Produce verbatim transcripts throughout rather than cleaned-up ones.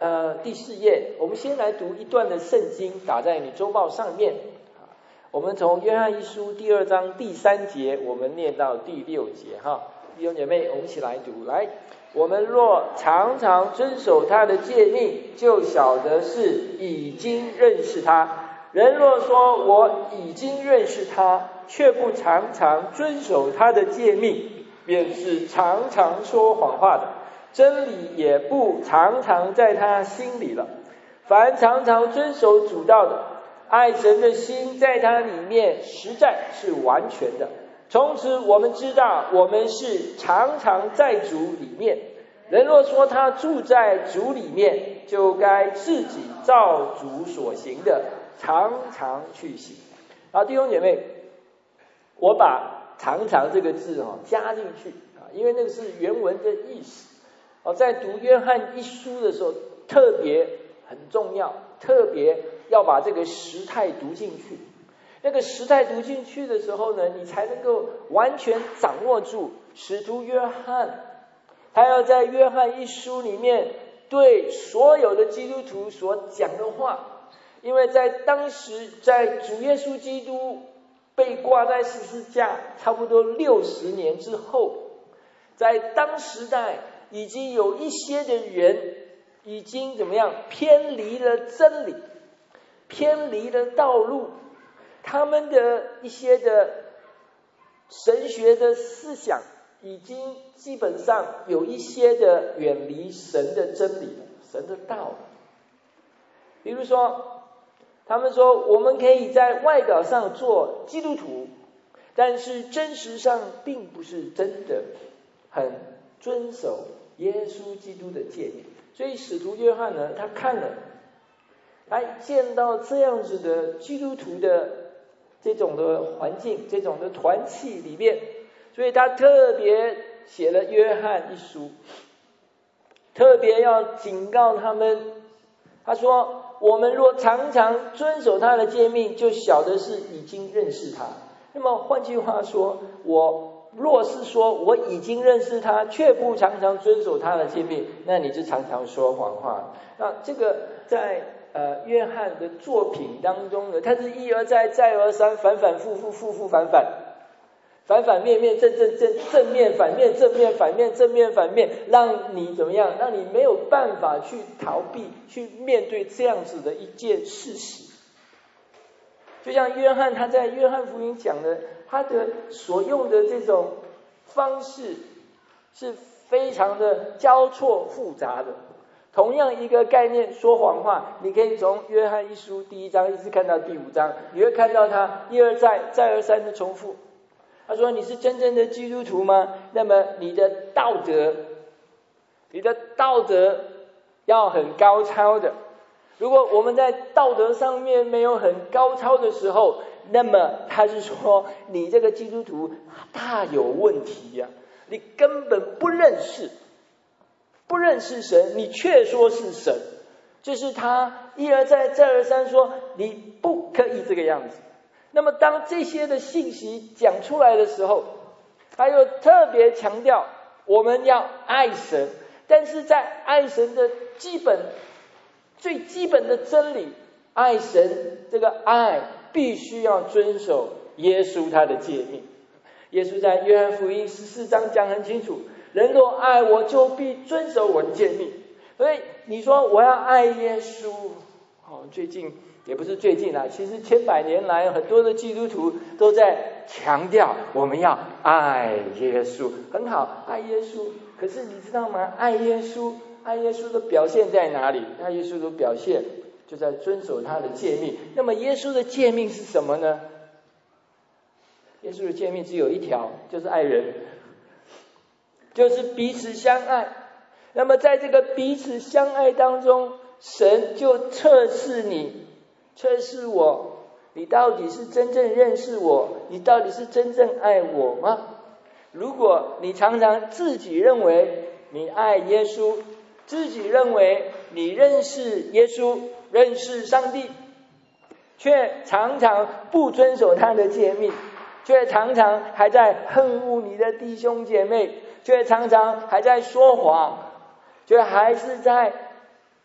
呃第四页，我们先来读一段的圣经，打在你周报上面。我们从约翰一书第二章第三节，我们念到第六节哈。弟兄姐妹，我们一起来读。来，我们若常常遵守他的诫命，就晓得是已经认识他。人若说我已经认识他，却不常常遵守他的诫命，便是常常说谎话的，真理也不常常在他心里了。凡常常遵守主道的，爱神的心在他里面实在是完全的。从此我们知道，我们是常常在主里面。人若说他住在主里面，就该自己照主所行的常常去行。啊，弟兄姐妹，我把常常这个字哦加进去啊，因为那个是原文的意思。哦，在读约翰一书的时候，特别很重要，特别要把这个时态读进去。那个时态读进去的时候呢，你才能够完全掌握住使徒约翰，他要在约翰一书里面对所有的基督徒所讲的话。因为在当时，在主耶稣基督被挂在十字架差不多六十年之后，在当时代已经有一些的人已经怎么样偏离了真理，偏离了道路，他们的一些的神学的思想已经基本上有一些的远离神的真理，神的道。比如说他们说我们可以在外表上做基督徒，但是真实上并不是真的很遵守耶稣基督的诫命。所以使徒约翰呢，他看了，他见到这样子的基督徒的这种的环境，这种的团契里面，所以他特别写了约翰一书，特别要警告他们。他说我们若常常遵守他的诫命，就晓得是已经认识他。那么换句话说，我若是说我已经认识他，却不常常遵守他的诫命，那你就常常说谎话。那这个在呃约翰的作品当中呢，他是一而再再而三，反反复复，复复反反，反反面面，正正正，正面反面，正面反面，正面反面，让你怎么样？让你没有办法去逃避，去面对这样子的一件事实。就像约翰他在约翰福音讲的，他的所用的这种方式是非常的交错复杂的。同样一个概念，说谎话，你可以从约翰一书第一章一直看到第五章，你会看到他一而再再而三的重复。他说你是真正的基督徒吗？那么你的道德你的道德要很高超的。如果我们在道德上面没有很高超的时候，那么他是说你这个基督徒大有问题呀、啊，你根本不认识不认识神，你却说是神。这是他一而再再而三说你不可以这个样子。那么当这些的信息讲出来的时候，他又特别强调我们要爱神，但是在爱神的基本最基本的真理，爱神这个爱必须要遵守耶稣他的诫命。耶稣在约翰福音十四章讲很清楚，人若爱我，就必遵守我的诫命。所以你说我要爱耶稣，哦，最近也不是最近啊，其实千百年来很多的基督徒都在强调我们要爱耶稣，很好，爱耶稣。可是你知道吗？爱耶稣，爱耶稣的表现在哪里？爱耶稣的表现就在遵守他的诫命。那么耶稣的诫命是什么呢？耶稣的诫命只有一条，就是爱人，就是彼此相爱。那么在这个彼此相爱当中，神就测试你，测试我，你到底是真正认识我，你到底是真正爱我吗？如果你常常自己认为你爱耶稣，自己认为你认识耶稣，认识上帝，却常常不遵守他的诫命，却常常还在恨恶你的弟兄姐妹，却常常还在说谎，却还是在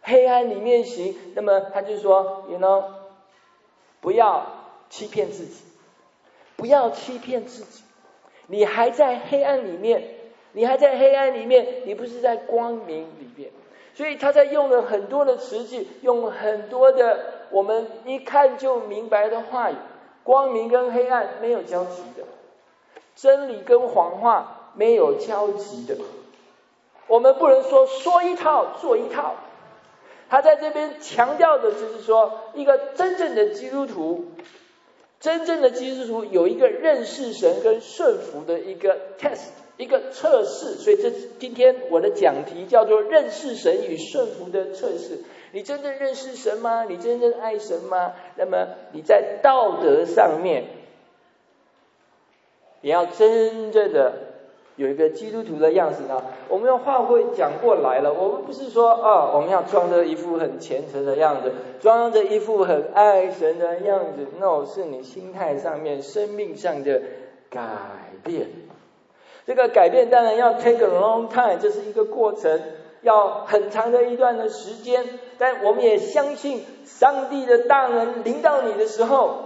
黑暗里面行，那么他就说 you know 不要欺骗自己，不要欺骗自己，你还在黑暗里面，你还在黑暗里面，你不是在光明里面。所以他在用了很多的词句，用很多的我们一看就明白的话语。光明跟黑暗没有交集的，真理跟谎话没有交集的。我们不能说说一套做一套。他在这边强调的就是说，一个真正的基督徒，真正的基督徒有一个认识神跟顺服的一个 test， 一个测试。所以这今天我的讲题叫做认识神与顺服的测试。你真正认识神吗？你真正爱神吗？那么你在道德上面，你要真正的有一个基督徒的样子呢。我们用话会讲过来了，我们不是说啊，我们要装着一副很虔诚的样子，装着一副很爱神的样子。那是你心态上面、生命上的改变。这个改变当然要 take a long time， 这是一个过程，要很长的一段的时间。但我们也相信上帝的大能临到你的时候，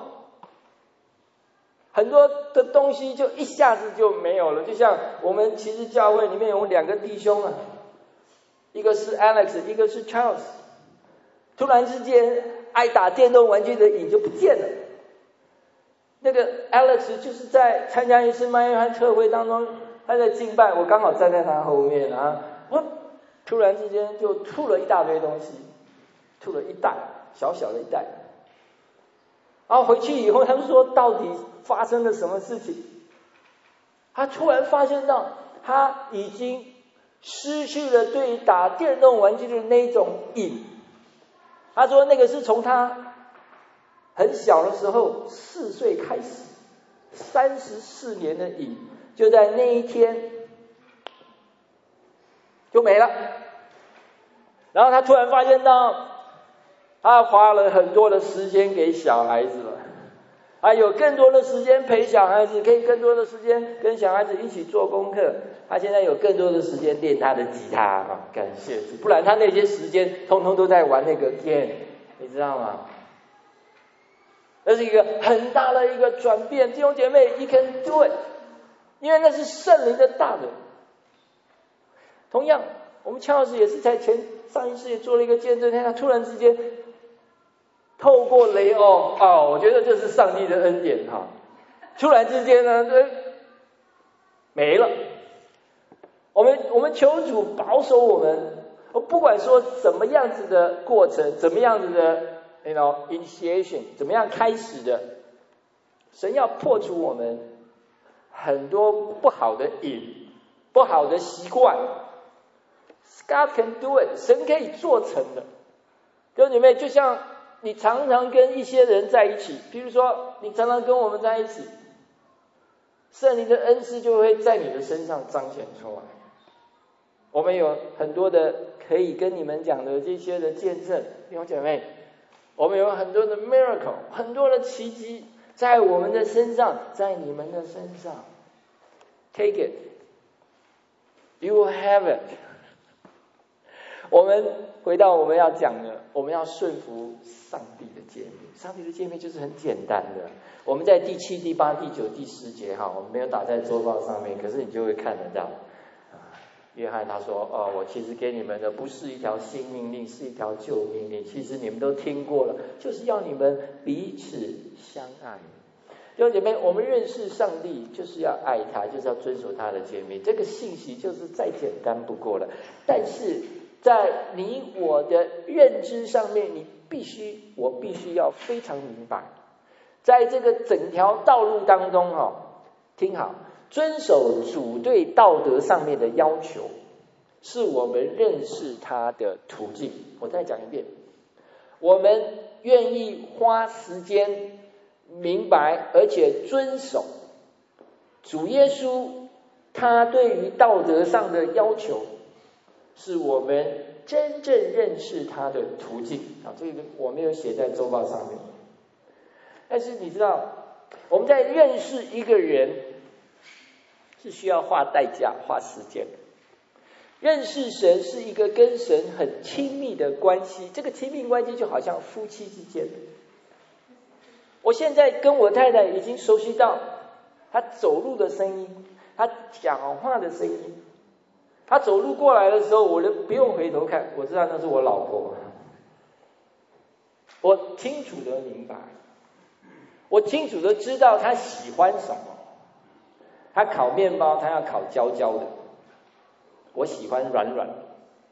很多的东西就一下子就没有了。就像我们其实教会里面有两个弟兄啊，一个是 Alex， 一个是 Charles， 突然之间爱打电动玩具的瘾就不见了。那个 Alex 就是在参加一次麦约翰特会当中，他在敬拜，我刚好站在他后面啊，我突然之间就吐了一大堆东西，吐了一袋，小小的一袋。然后回去以后，他们说到底发生了什么事情？他突然发现到他已经失去了对打电动玩具的那种瘾。他说那个是从他很小的时候四岁开始，三十四年的瘾，就在那一天就没了。然后他突然发现到他花了很多的时间给小孩子了，他有更多的时间陪小孩子，可以更多的时间跟小孩子一起做功课。他现在有更多的时间练他的吉他啊，感谢主，不然他那些时间通通都在玩那个 game， 你知道吗？那是一个很大的一个转变，弟兄姐妹 ，you can do it， 因为那是圣灵的大能。同样，我们乔老师也是在前上一次也做了一个见证，他突然之间透过雷欧哦，我觉得这是上帝的恩典哈，突然之间呢，没了。我们我们求主保守我们，不管说怎么样子的过程，怎么样子的 you know initiation， 怎么样开始的，神要破除我们很多不好的瘾、不好的习惯。God can do it， 神可以做成的。弟兄姐妹，就像你常常跟一些人在一起，比如说你常常跟我们在一起，圣灵的恩赐就会在你的身上彰显出来。我们有很多的可以跟你们讲的这些的见证，弟兄姐妹，我们有很多的 miracle， 很多的奇迹在我们的身上，在你们的身上。Take it， you will have it。我们回到我们要讲的，我们要顺服上帝的诫命。上帝的诫命就是很简单的。我们在第七、第八、第九、第十节哈，我们没有打在周报上面，可是你就会看得到。约翰他说：“哦，我其实给你们的不是一条新命令，是一条旧命令。其实你们都听过了，就是要你们彼此相爱。”弟兄姐妹，我们认识上帝就是要爱他，就是要遵守他的诫命。这个信息就是再简单不过了。但是在你我的认知上面，你必须，我必须要非常明白，在这个整条道路当中哈，听好。遵守主对道德上面的要求，是我们认识他的途径。我再讲一遍，我们愿意花时间明白而且遵守主耶稣他对于道德上的要求，是我们真正认识他的途径啊。这个我没有写在周报上面，但是你知道，我们在认识一个人是需要花代价、花时间的。 认识神是一个跟神很亲密的关系，这个亲密关系就好像夫妻之间。我现在跟我太太已经熟悉到，她走路的声音，她讲话的声音，她走路过来的时候，我都不用回头看，我知道那是我老婆。我清楚的明白，我清楚的知道她喜欢什么。她烤面包，她要烤焦焦的。我喜欢软软的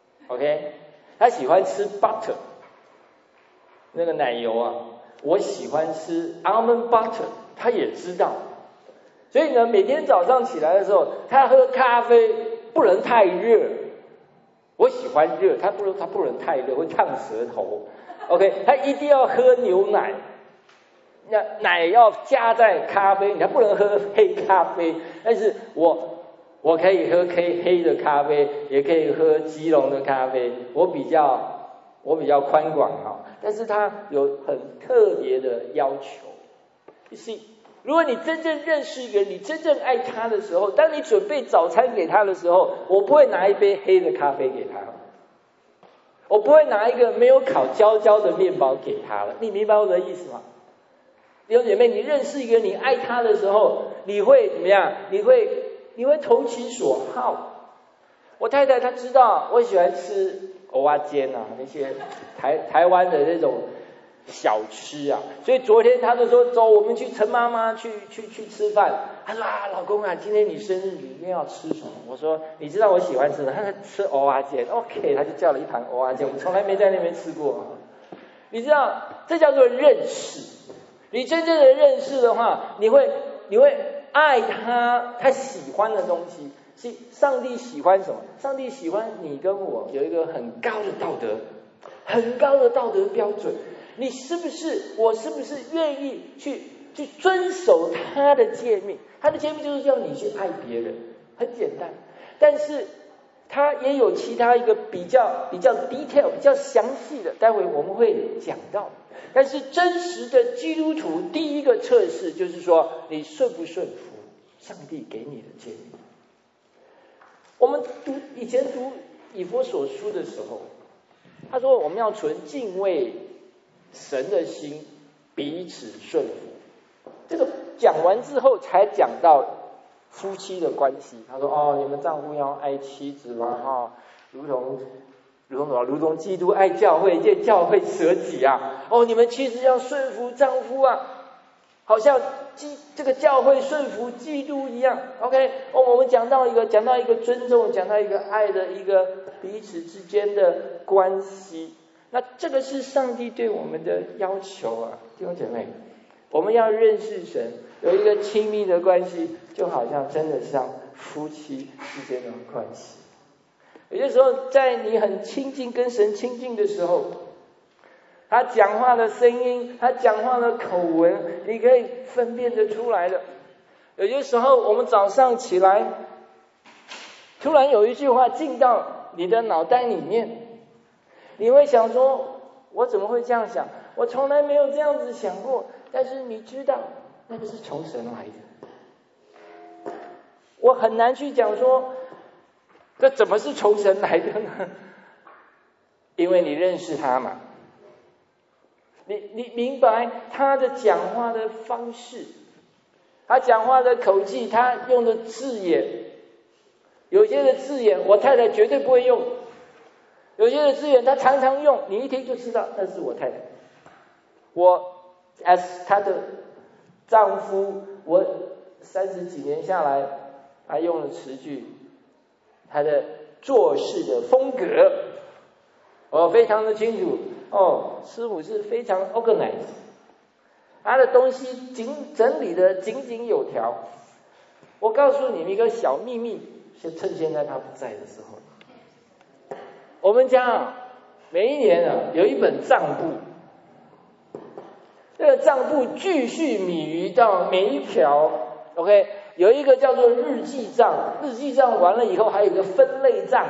，OK？ 他喜欢吃 butter， 那个奶油啊，我喜欢吃 almond butter， 他也知道。所以呢，每天早上起来的时候，他喝咖啡不能太热，我喜欢热，他不能他不能太热，会烫舌头 ，OK？ 他一定要喝牛奶，那奶要加在咖啡，他不能喝黑咖啡，但是我。我可以喝黑黑的咖啡，也可以喝基隆的咖啡。我比较我比较宽广哈，但是他有很特别的要求。是，如果你真正认识一个人，你真正爱他的时候，当你准备早餐给他的时候，我不会拿一杯黑的咖啡给他，我不会拿一个没有烤焦焦的面包给他了。你明白我的意思吗？弟兄姐妹，你认识一个你爱他的时候，你会怎么样？你会。你会投其所好。我太太她知道我喜欢吃蚵仔煎啊，那些台台湾的那种小吃啊，所以昨天她就说走，我们去陈妈妈去去去吃饭。她说啊，老公啊，今天你生日，你一定要吃什么？我说你知道我喜欢吃的，她说吃蚵仔煎 ，OK， 她就叫了一盘蚵仔煎，我们从来没在那边吃过。你知道这叫做认识。你真正的认识的话，你会你会。爱他，他喜欢的东西，是上帝喜欢什么？上帝喜欢你跟我有一个很高的道德，很高的道德标准。你是不是？我是不是愿意去去遵守他的诫命？他的诫命就是叫你去爱别人，很简单。但是他也有其他一个比较比较 detail、比较详细的，待会我们会讲到。但是真实的基督徒第一个测试就是说，你顺不顺服上帝给你的诫命。我们读以前读以弗所书的时候，他说我们要存敬畏神的心，彼此顺服。这个讲完之后才讲到夫妻的关系。他说哦，你们丈夫要爱妻子嘛，哈，如同。如同什么？如同基督爱教会，见教会舍己啊！哦，你们妻子要顺服丈夫啊，好像基这个教会顺服基督一样。OK， 哦，我们讲到一个讲到一个尊重，讲到一个爱的一个彼此之间的关系。那这个是上帝对我们的要求啊，弟兄姐妹，我们要认识神，有一个亲密的关系，就好像真的像夫妻之间的关系。有些时候，在你很亲近跟神亲近的时候，他讲话的声音，他讲话的口吻，你可以分辨得出来的。有些时候，我们早上起来，突然有一句话进到你的脑袋里面，你会想说：“我怎么会这样想？我从来没有这样子想过。”但是你知道，那个是从神来的。我很难去讲说。这怎么是从神来的呢？因为你认识他嘛，你你明白他的讲话的方式，他讲话的口气，他用的字眼，有些的字眼我太太绝对不会用，有些的字眼他常常用，你一听就知道那是我太太。我 as 她的丈夫，我三十几年下来，他用的词句。他的做事的风格，我非常的清楚哦。师傅是非常 organized， 他的东西紧整理的井井有条。我告诉你们一个小秘密，就趁现在他不在的时候，我们家啊，每一年啊有一本账簿，这个账簿巨细靡遗到每一条 ，OK。有一个叫做日记账，日记账完了以后还有一个分类账。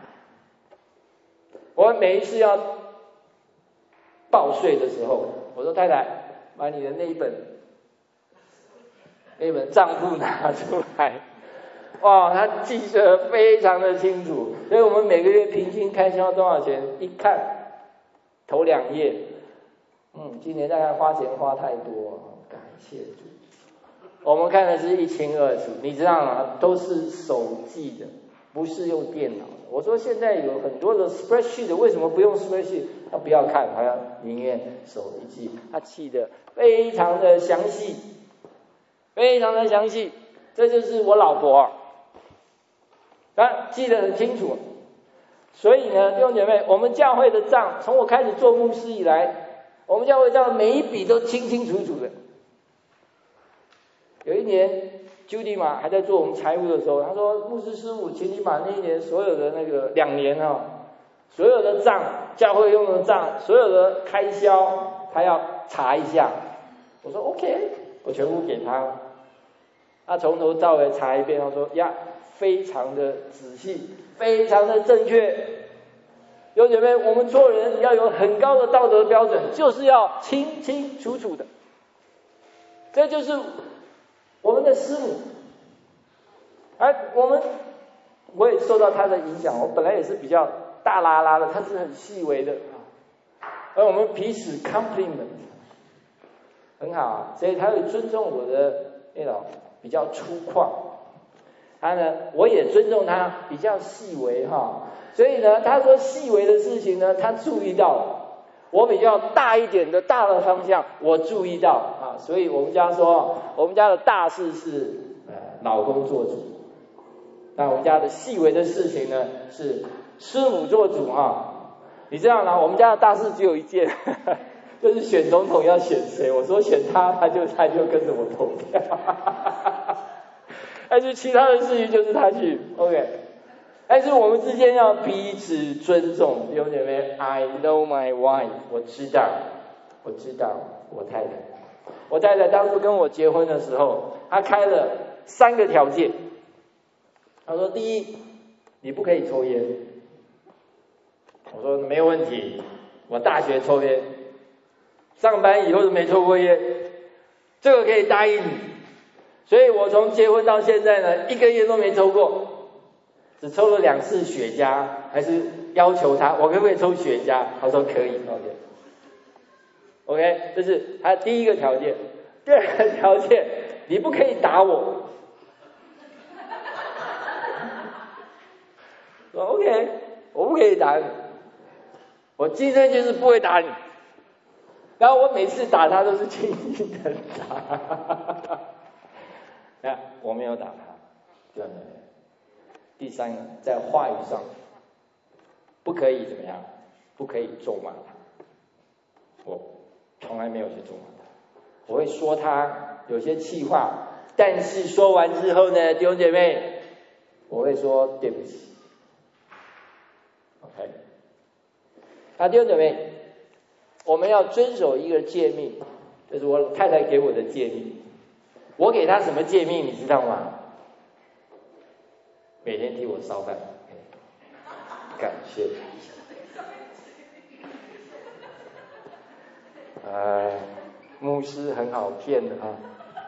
我每一次要报税的时候，我说太太，把你的那一本那一本账簿拿出来。 哇，他记得非常的清楚，所以我们每个月平均开销多少钱？一看头两页，嗯，今年大概花钱花太多，感谢主。我们看的是一清二楚，你知道吗？都是手记的，不是用电脑的。我说现在有很多的 spreadsheet， 为什么不用 spreadsheet？ 他不要看，他要宁愿手一记，他记得非常的详细，非常的详细。这就是我老婆，他记得很清楚。所以呢，弟兄姐妹，我们教会的账，从我开始做牧师以来，我们教会账每一笔都清清楚楚的。有一年，Judy 嘛还在做我们财务的时候，他说：“牧师师傅，请你把那一年所有的那个两年啊、哦，所有的账，教会用的账，所有的开销，他要查一下。”我说 ：“OK， 我全部给他。”他从头到尾查一遍，他说：“呀，非常的仔细，非常的正确。”弟兄姐妹，我们做人要有很高的道德标准，就是要清清楚楚的。这就是我们的师母，而我们我也受到他的影响，我本来也是比较大拉拉的，他是很细微的，而我们彼此 compliment 很好啊，所以他会尊重我的那种比较粗犷，他呢我也尊重他比较细微哈，所以呢他说细微的事情呢他注意到了。我比较大一点的大的方向，我注意到啊，所以我们家说，我们家的大事是呃老公做主，那我们家的细微的事情呢是师母做主啊。你知道吗？我们家的大事只有一件，呵呵就是选总统要选谁，我说选他，他就他就跟着我投票，但是其他的事情就是他去 ，OK。但是我们之间要彼此尊重，弟兄姐妹 ，I know my wife， 我知道，我知道我太太，我太太当初跟我结婚的时候，她开了三个条件。她说：第一，你不可以抽烟。我说没有问题，我大学抽烟，上班以后都没抽过烟，这个可以答应你。所以我从结婚到现在呢，一个月都没抽过。只抽了两次雪茄，还是要求他，我可不可以抽雪茄？他说可以 ，OK，OK，、OK? 这是他第一个条件。第二个条件，你不可以打我。说 OK， 我不可以打你，我今天就是不会打你。然后我每次打他都是轻轻的打，那我没有打他，对不对？第三个，在话语上不可以怎么样？不可以咒骂他。我从来没有去咒骂他，我会说他有些气话，但是说完之后呢，弟兄姐妹，我会说对不起。OK， 那弟兄姐妹，我们要遵守一个诫命，这是我太太给我的诫命。我给她什么诫命，你知道吗？每天替我烧饭，感谢。哎，牧师很好骗的啊，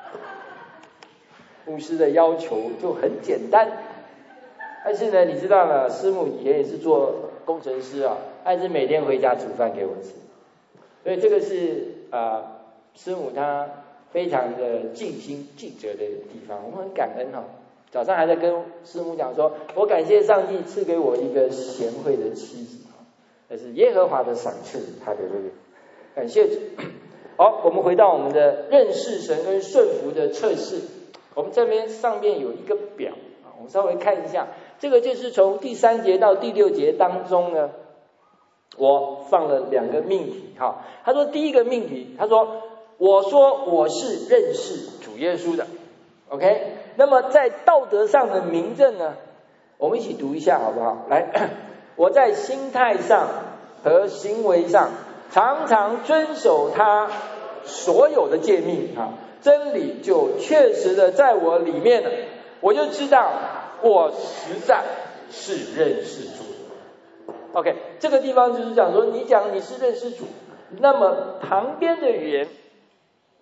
牧师的要求就很简单，但是呢，你知道呢，师母以前也是做工程师啊，还是每天回家煮饭给我吃，所以这个是啊、呃，师母她非常的尽心尽责的地方，我们很感恩哈、啊。早上还在跟师母讲说，我感谢上帝赐给我一个贤惠的妻子，那是耶和华的赏赐，他的这个感谢主。好，我们回到我们的认识神跟顺服的测试。我们这边上面有一个表，我们稍微看一下，这个就是从第三节到第六节当中呢，我放了两个命题哈。他说第一个命题，他说我说我是认识主耶稣的 ，OK。那么在道德上的明证呢，我们一起读一下好不好？来，我在心态上和行为上常常遵守他所有的诫命啊，真理就确实的在我里面了，我就知道我实在是认识主。OK， 这个地方就是讲说，你讲你是认识主，那么旁边的语言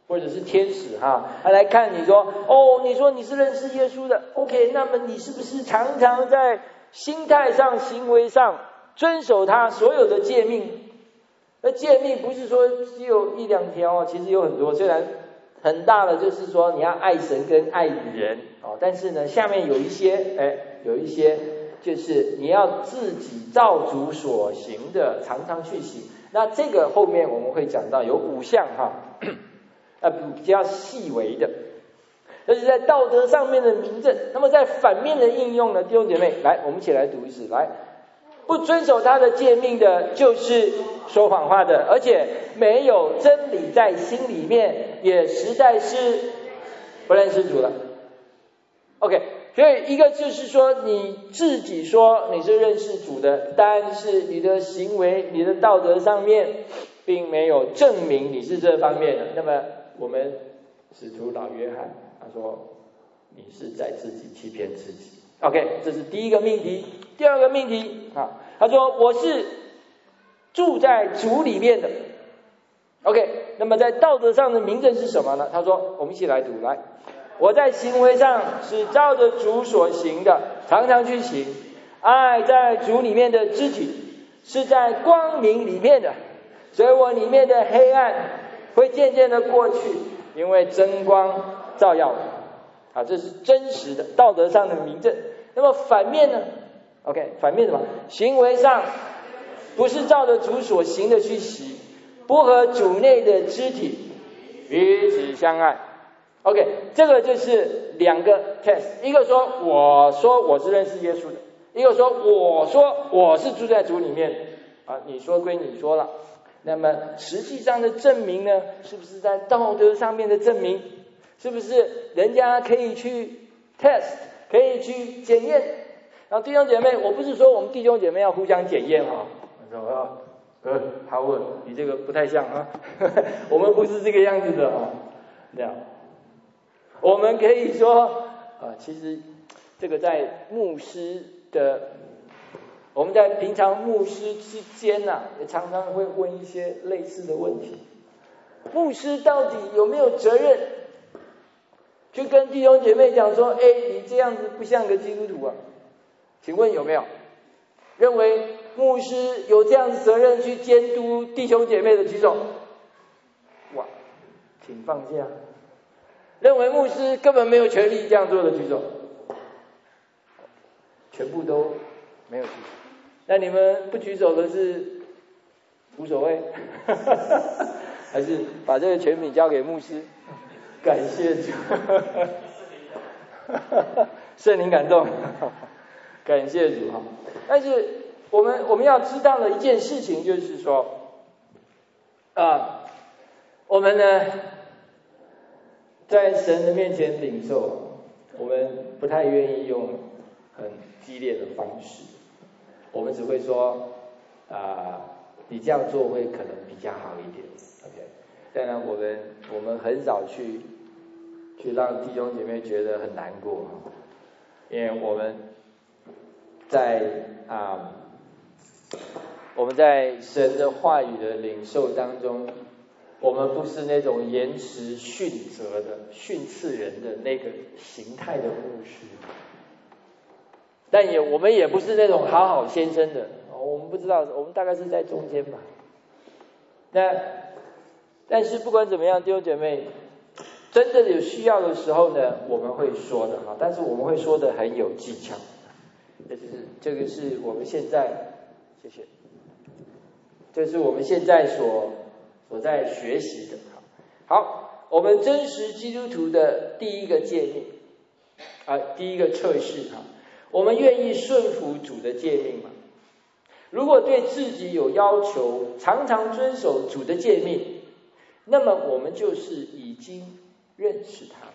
或者是天使哈，他来看你说，哦，你说你是认识耶稣的 ，OK， 那么你是不是常常在心态上、行为上遵守他所有的诫命？那诫命不是说只有一两条，其实有很多，虽然很大的就是说你要爱神跟爱人哦，但是呢，下面有一些，哎，有一些就是你要自己照主所行的，常常去行。那这个后面我们会讲到有五项哈，呃比较细微的，这是在道德上面的明证。那么在反面的应用呢，弟兄姐妹，来，我们一起来读一次，来。不遵守他的诫命的，就是说谎话的，而且没有真理在心里面，也实在是不认识主了。OK， 所以一个就是说你自己说你是认识主的，但是你的行为、你的道德上面，并没有证明你是这方面的。那么我们使徒老约翰他说，你是在自己欺骗自己。OK， 这是第一个命题。第二个命题啊，他说我是住在主里面的。OK， 那么在道德上的明证是什么呢？他说，我们一起来读，来，我在行为上是照着主所行的，常常去行。爱在主里面的肢体是在光明里面的，所以我里面的黑暗会渐渐的过去，因为真光照耀啊，这是真实的道德上的明证。那么反面呢 ？OK， 反面什么？行为上不是照着主所行的去行，不和主内的肢体彼此相爱。OK， 这个就是两个 test， 一个说我说我是认识耶稣的，一个说我说我是住在主里面啊，你说归你说了。那么实际上的证明呢，是不是在道德上面的证明？是不是人家可以去 test， 可以去检验？然后弟兄姐妹，我不是说我们弟兄姐妹要互相检验哈，我说啊，呃，好稳，你这个不太像啊，我们不是这个样子的啊，这样，我们可以说啊，其实这个在牧师的，我们在平常牧师之间呐，也常常会问一些类似的问题，牧师到底有没有责任？去跟弟兄姐妹讲说，哎，你这样子不像个基督徒啊，请问有没有？认为牧师有这样子责任去监督弟兄姐妹的举手？哇，请放下。认为牧师根本没有权利这样做的举手？全部都没有举手。那你们不举手的是无所谓，还是把这个权柄交给牧师？感谢主，圣灵感动，感谢主哈。但是我们我们要知道的一件事情就是说，啊，我们呢在神的面前领受，我们不太愿意用很激烈的方式，我们只会说啊，你这样做会可能比较好一点 ，OK。当然，我们我们很少去去让弟兄姐妹觉得很难过，因为我们在啊、嗯，我们在神的话语的领受当中，我们不是那种言辞训责的、训斥人的那个形态的牧师，但也我们也不是那种好好先生的，我们不知道，我们大概是在中间吧。那但是不管怎么样，弟兄姐妹，真的有需要的时候呢，我们会说的哈，但是我们会说的很有技巧。这就是这个是我们现在，谢谢，这是我们现在所所在学习的。好，我们真实基督徒的第一个诫命啊，第一个测试哈，我们愿意顺服主的诫命吗？如果对自己有要求，常常遵守主的诫命，那么我们就是已经认识他。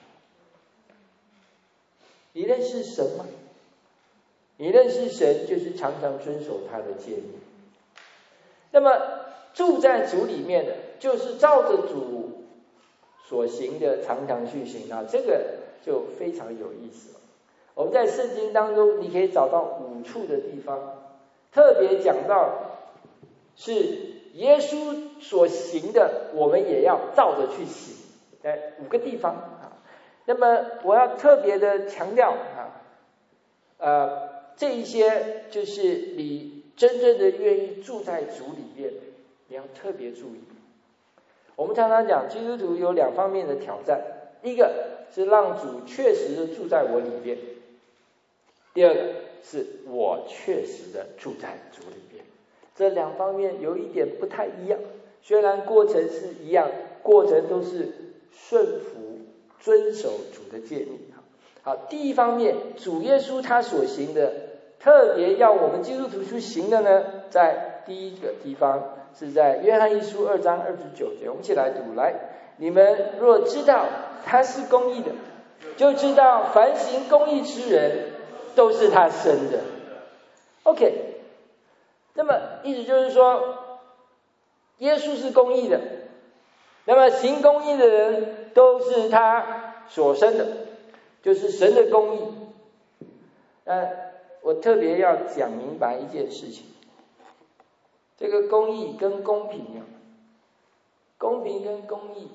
你认识神吗？你认识神，就是常常遵守他的诫命。那么住在主里面的，就是照着主所行的常常去行啊，这个就非常有意思了。我们在圣经当中，你可以找到五处的地方，特别讲到是耶稣所行的，我们也要照着去行。 在五个地方啊。那么我要特别的强调啊，呃，这一些就是你真正的愿意住在主里面，你要特别注意。我们常常讲基督徒有两方面的挑战，一个是让主确实的住在我里面，第二个是我确实的住在主里面。这两方面有一点不太一样，虽然过程是一样，过程都是顺服遵守主的诫命。好，第一方面，主耶稣他所行的，特别要我们基督徒去行的呢，在第一个地方是在约翰一书二章二十九节，我们一起来读。来，你们若知道他是公义的，就知道凡行公义之人都是他生的。 OK， 那么意思就是说耶稣是公义的，那么行公义的人都是他所生的，就是神的公义。呃，我特别要讲明白一件事情，这个公义跟公平啊，公平跟公义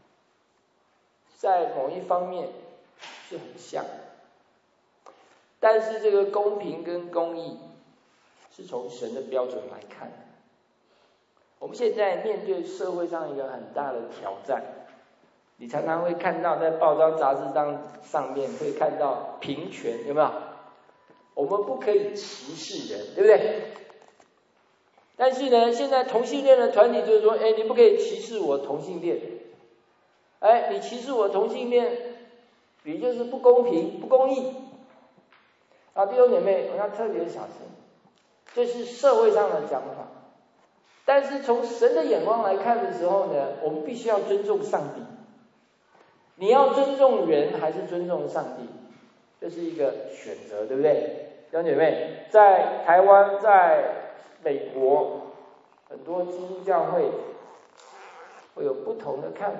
在某一方面是很像，但是这个公平跟公义是从神的标准来看。我们现在面对社会上一个很大的挑战，你常常会看到在报章杂志上上面会看到平权，有没有？我们不可以歧视人，对不对？但是呢，现在同性恋的团体就是说，哎，你不可以歧视我同性恋，哎，你歧视我同性恋，你就是不公平、不公义。啊，弟兄姐妹，我要特别小心，这是社会上的讲法。但是从神的眼光来看的时候呢，我们必须要尊重上帝。你要尊重人还是尊重上帝，这是一个选择，对不对？弟兄姐妹，在台湾，在美国，很多基督教会会有不同的看法。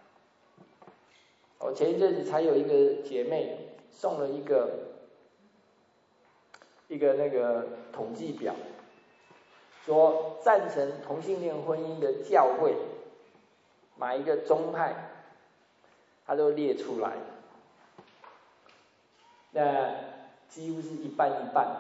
我前一阵子才有一个姐妹送了一个一个那个统计表，说赞成同性恋婚姻的教会，哪一个宗派，他都列出来，那几乎是一半一半，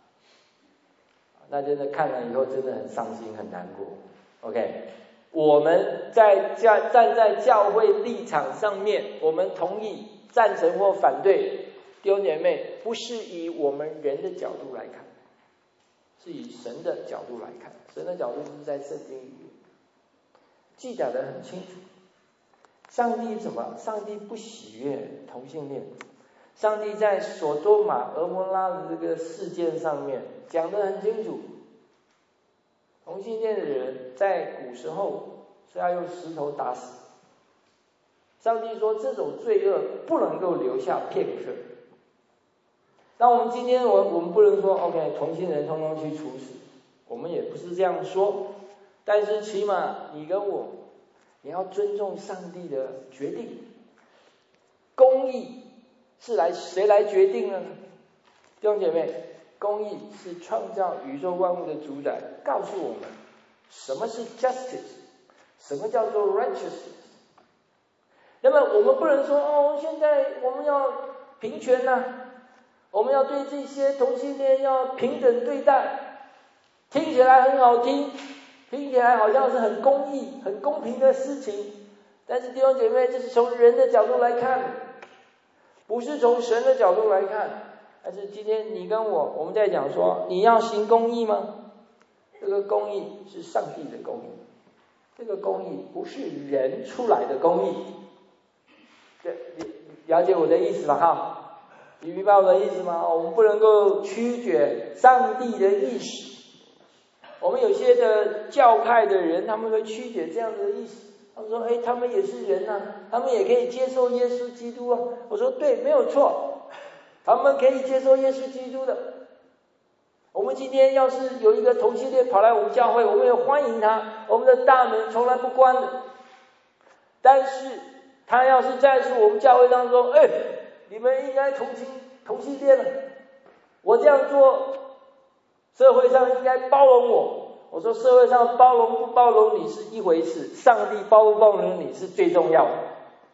那真的看了以后真的很伤心很难过。 OK， 我们在教站在教会立场上面，我们同意赞成或反对，弟兄姐妹，不是以我们人的角度来看，是以神的角度来看。神的角度就是在圣经里面记载得很清楚，上帝怎么？上帝不喜悦同性恋。上帝在所多玛、俄摩拉的这个事件上面讲得很清楚，同性恋的人在古时候是要用石头打死。上帝说这种罪恶不能够留下片刻。那我们今天我我们不能说 OK 同性人通通去处死，我们也不是这样说，但是起码你跟我，你要尊重上帝的决定。公义是来谁来决定呢？弟兄姐妹，公义是创造宇宙万物的主宰，告诉我们什么是 justice， 什么叫做 righteousness。 那么我们不能说哦，现在我们要平权啊，我们要对这些同性恋要平等对待，听起来很好听，听起来好像是很公义、很公平的事情，但是弟兄姐妹，这是从人的角度来看，不是从神的角度来看。但是今天你跟我，我们在讲说，你要行公义吗？这个公义是上帝的公义，这个公义不是人出来的公义。这了解我的意思吧？哈，你明白我的意思吗？我们不能够曲解上帝的意思。我们有些的教派的人，他们会曲解这样的意思。他们说：“哎，他们也是人啊，他们也可以接受耶稣基督啊。”我说：“对，没有错，他们可以接受耶稣基督的。我们今天要是有一个同性恋跑来我们教会，我们也欢迎他，我们的大门从来不关的。但是他要是在我们教会当中，哎，你们应该同情同性恋了，我这样做，社会上应该包容我。”我说社会上包容不包容你是一回事，上帝包不包容你是最重要的。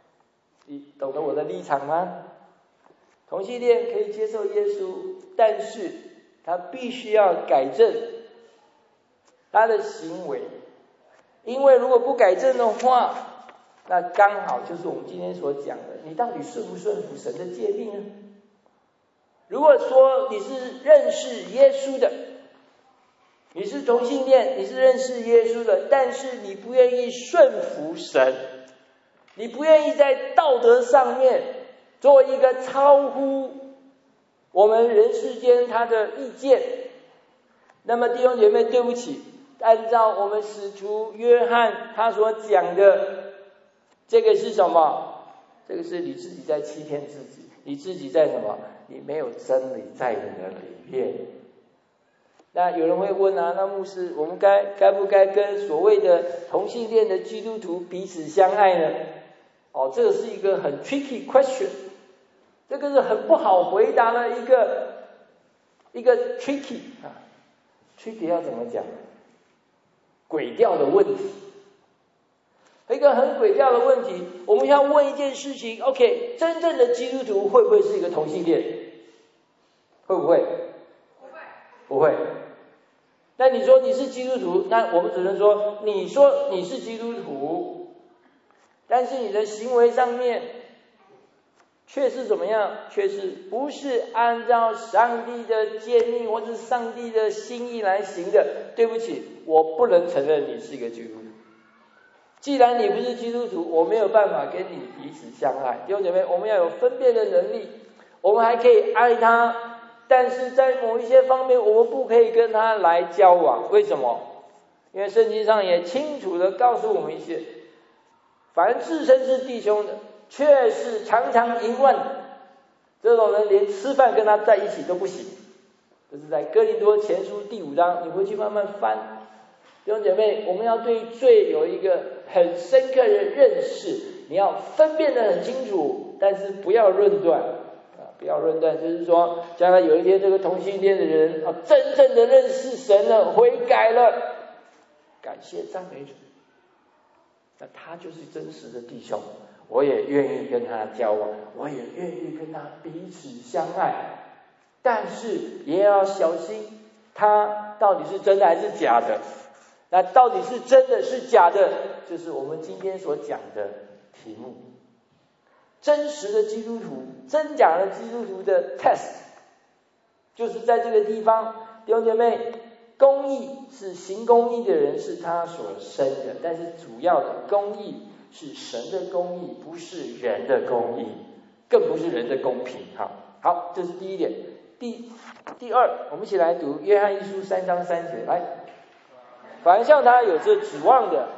你懂得我的立场吗？同性恋可以接受耶稣，但是他必须要改正他的行为，因为如果不改正的话，那刚好就是我们今天所讲的，你到底顺不顺服神的诫命呢？如果说你是认识耶稣的，你是同性恋，你是认识耶稣的，但是你不愿意顺服神，你不愿意在道德上面做一个超乎我们人世间他的意见，那么弟兄姐妹，对不起，按照我们使徒约翰他所讲的，这个是什么？这个是你自己在欺骗自己，你自己在什么？你没有真理在你的里面。那有人会问啊，那牧师，我们该该不该跟所谓的同性恋的基督徒彼此相爱呢？哦，这个是一个很 tricky question， 这个是很不好回答的一个一个 tricky 啊 ，tricky 要怎么讲？诡调的问题，一个很诡调的问题。我们要问一件事情 ，OK， 真正的基督徒会不会是一个同性恋？会不会？不会。不会。那你说你是基督徒，那我们只能说，你说你是基督徒，但是你的行为上面却是怎么样？却是不是按照上帝的诫命或者是上帝的心意来行的？对不起，我不能承认你是一个基督徒。既然你不是基督徒，我没有办法跟你彼此相爱。弟兄姐妹，我们要有分辨的能力，我们还可以爱他，但是在某一些方面，我们不可以跟他来交往。为什么？因为圣经上也清楚的告诉我们一些，凡自称是弟兄的，却是常常淫乱的，这种人连吃饭跟他在一起都不行。这是在哥林多前书第五章，你回去慢慢翻。弟兄姐妹，我们要对罪有一个很深刻的认识，你要分辨得很清楚，但是不要论断啊，不要论断，就是说，将来有一天这个同性恋的人啊，真正的认识神了，悔改了，感谢赞美主，那他就是真实的弟兄，我也愿意跟他交往，我也愿意跟他彼此相爱，但是也要小心，他到底是真的还是假的？那到底是真的是假的？就是我们今天所讲的题目。真实的基督徒，真假的基督徒的 test， 就是在这个地方。弟兄姐妹，公义是行公义的人是他所生的，但是主要的公义是神的公义，不是人的公义，更不是人的公平。好，好，这是第一点。第第二，我们一起来读约翰一书三章三节，来。凡向他有这指望的，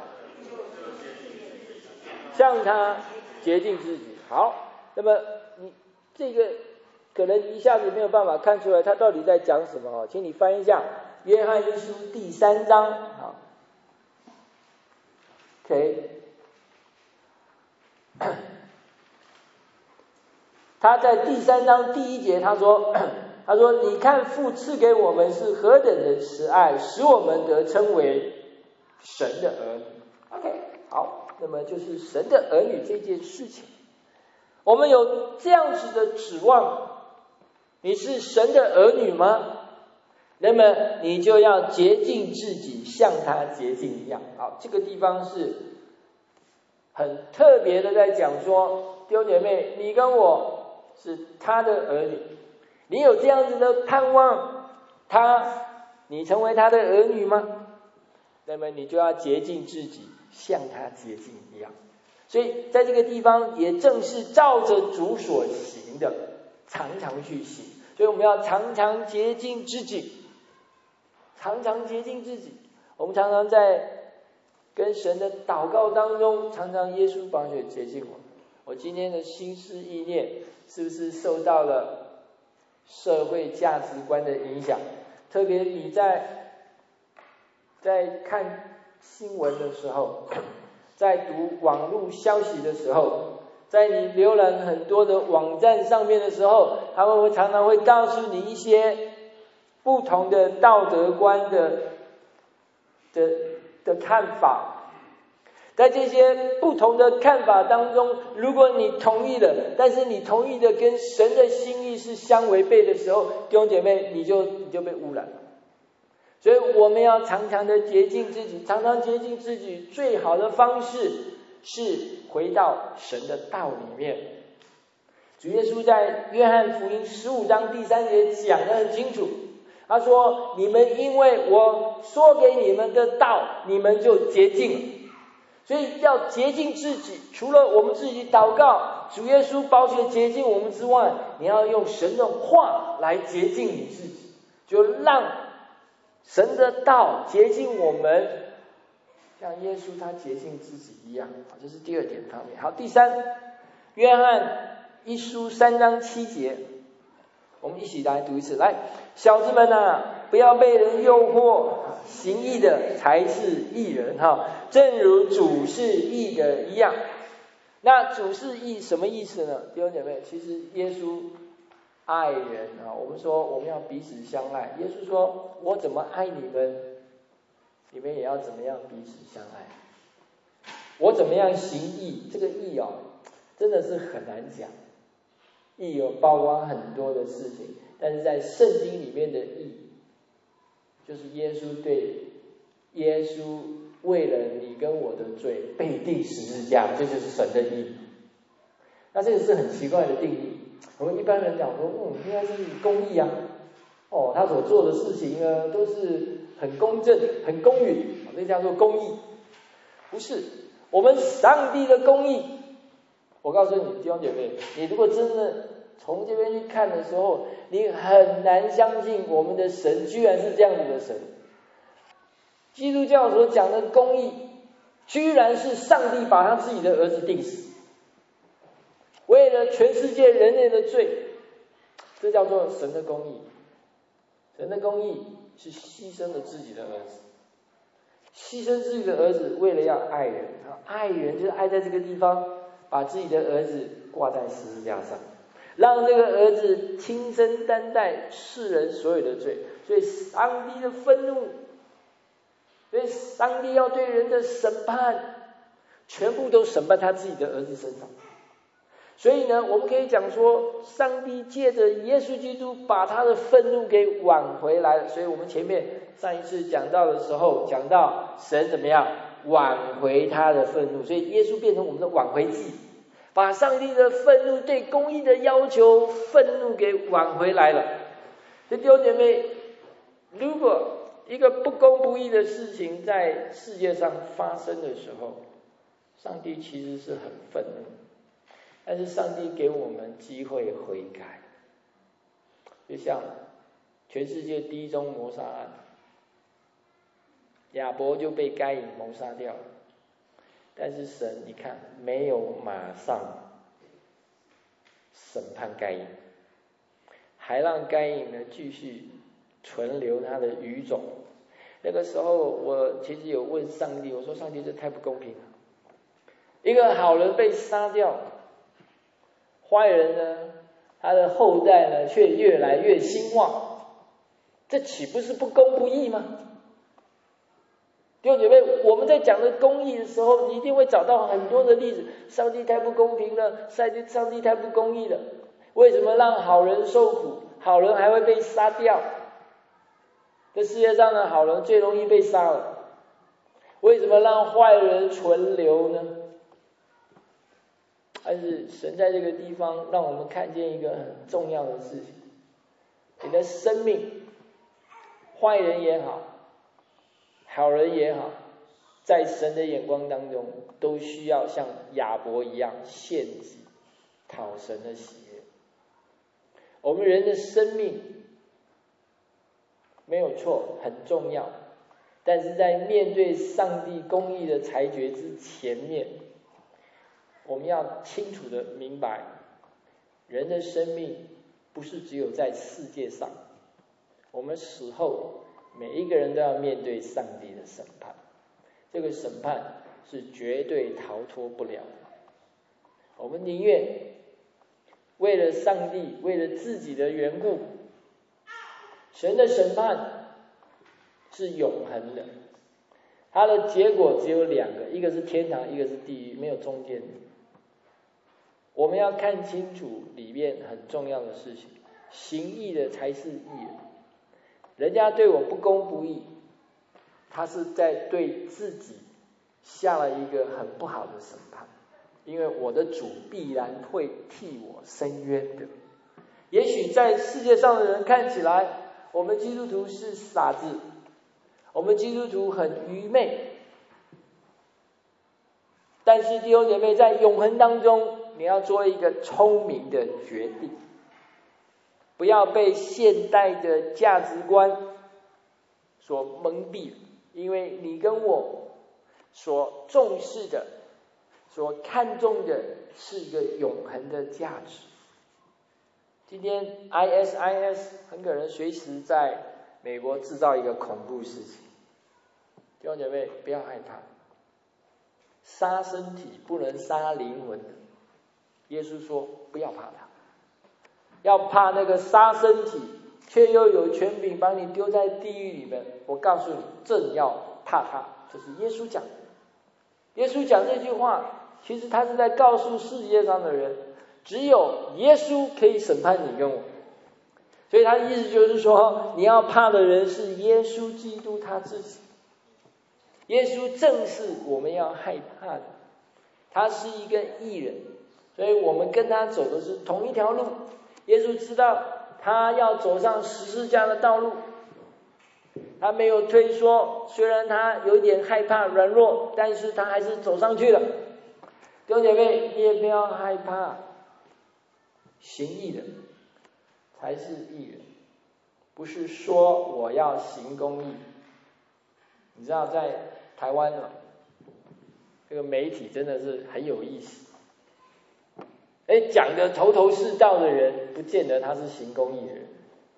向他洁净自己。好，那么你这个可能一下子没有办法看出来他到底在讲什么，请你翻一下约翰一书第三章。好 ，OK， 他在第三章第一节他说。他说：“你看父赐给我们是何等的慈爱，使我们得称为神的儿女。” OK， 好，那么就是神的儿女这件事情，我们有这样子的指望，你是神的儿女吗？那么你就要洁净自己，像他洁净一样。好，这个地方是很特别的在讲说，弟兄姐妹，你跟我是他的儿女。你有这样子的盼望，他，你成为他的儿女吗？那么你就要洁净自己，像他洁净一样。所以在这个地方，也正是照着主所行的，常常去行。所以我们要常常洁净自己，常常洁净自己。我们常常在跟神的祷告当中，常常耶稣宝血洁净我。我今天的心思意念，是不是受到了社会价值观的影响？特别你在在看新闻的时候，在读网络消息的时候，在你浏览很多的网站上面的时候，他们会常常会告诉你一些不同的道德观的的的看法。 在这些不同的看法当中，如果你同意了，但是你同意的跟神的心意是相违背的时候，弟兄姐妹，你就你就被污染了。所以我们要常常的洁净自己，常常洁净自己最好的方式是回到神的道里面。主耶稣在约翰福音十五章第三节讲得很清楚，他说：你们因为我说给你们的道，你们就洁净了。所以要洁净自己，除了我们自己祷告，主耶稣宝血洁净我们之外，你要用神的话来洁净你自己，就让神的道洁净我们，像耶稣他洁净自己一样。这是第二点方面。好，第三，约翰一书三章七节，我们一起来读一次。来，小子们啊，不要被人诱惑，行义的才是义人哈，正如主是义的一样。那主是义什么意思呢？弟兄姐妹，其实耶稣爱人啊，我们说我们要彼此相爱。耶稣说：我怎么爱你们，你们也要怎么样彼此相爱。我怎么样行义，这个义哦，真的是很难讲。义有包括很多的事情，但是在圣经里面的义，就是耶稣对耶稣为了你跟我的罪被钉十字架，这就是神的义。那这个是很奇怪的定义。我们一般人讲说，嗯，应该是公义啊，哦，他所做的事情呢都是很公正、很公允，那叫做公义。不是，我们上帝的公义。我告诉你，弟兄姐妹，你如果真的从这边去看的时候，你很难相信我们的神居然是这样子的神。基督教所讲的公义，居然是上帝把他自己的儿子钉死，为了全世界人类的罪，这叫做神的公义。神的公义是牺牲了自己的儿子，牺牲自己的儿子，为了要爱人，爱人就是爱在这个地方，把自己的儿子挂在十字架上，让这个儿子亲身担待世人所有的罪。所以上帝的愤怒，所以上帝要对人的审判，全部都审判他自己的儿子身上。所以呢，我们可以讲说，上帝借着耶稣基督把他的愤怒给挽回来了。所以我们前面上一次讲到的时候，讲到神怎么样挽回他的愤怒，所以耶稣变成我们的挽回祭，把上帝的愤怒对公义的要求愤怒给挽回来了。所以弟兄姐妹，如果一个不公不义的事情在世界上发生的时候，上帝其实是很愤怒，但是上帝给我们机会悔改。就像全世界第一宗谋杀案，亚伯就被该隐谋杀掉了，但是神你看没有马上审判该隐，还让该隐呢继续存留他的余种。那个时候我其实有问上帝，我说上帝这太不公平了，一个好人被杀掉，坏人呢他的后代呢却越来越兴旺，这岂不是不公不义吗？弟兄姐妹，我们在讲的公义的时候，你一定会找到很多的例子。上帝太不公平了，上帝上帝太不公义了。为什么让好人受苦，好人还会被杀掉？这世界上的好人最容易被杀了，为什么让坏人存留呢？但是神在这个地方让我们看见一个很重要的事情，你的生命，坏人也好，好人也好，在神的眼光当中都需要像亚伯一样献祭，讨神的喜悦。我们人的生命没有错，很重要，但是在面对上帝公义的裁决之前面，我们要清楚的明白，人的生命不是只有在世界上，我们死后每一个人都要面对上帝的审判，这个审判是绝对逃脱不了的。我们宁愿为了上帝，为了自己的缘故，神的审判是永恒的， 它的结果只有两个，一个是天堂，一个是地狱，没有中间的。我们要看清楚里面很重要的事情，行义的才是义人。人家对我不公不义，他是在对自己下了一个很不好的审判，因为我的主必然会替我伸冤的。也许在世界上的人看起来，我们基督徒是傻子，我们基督徒很愚昧，但是弟兄姐妹，在永恒当中，你要做一个聪明的决定，不要被现代的价值观所蒙蔽了，因为你跟我所重视的、所看重的是一个永恒的价值。今天 I S I S 很可能随时在美国制造一个恐怖事情，弟兄姐妹不要害怕，杀身体不能杀灵魂的。耶稣说不要怕他，要怕那个杀身体却又有权柄把你丢在地狱里面。我告诉你，正要怕他，这是耶稣讲的。耶稣讲这句话，其实他是在告诉世界上的人，只有耶稣可以审判你跟我。所以他的意思就是说，你要怕的人是耶稣基督他自己。耶稣正是我们要害怕的，他是一个义人，所以我们跟他走的是同一条路。耶稣知道他要走上十字架的道路，他没有退缩，虽然他有点害怕软弱，但是他还是走上去了。弟兄姐妹，你也不要害怕，行义的才是义人，不是说我要行公义。你知道在台湾啊，这个媒体真的是很有意思。哎，讲的头头是道的人，不见得他是行公义的人，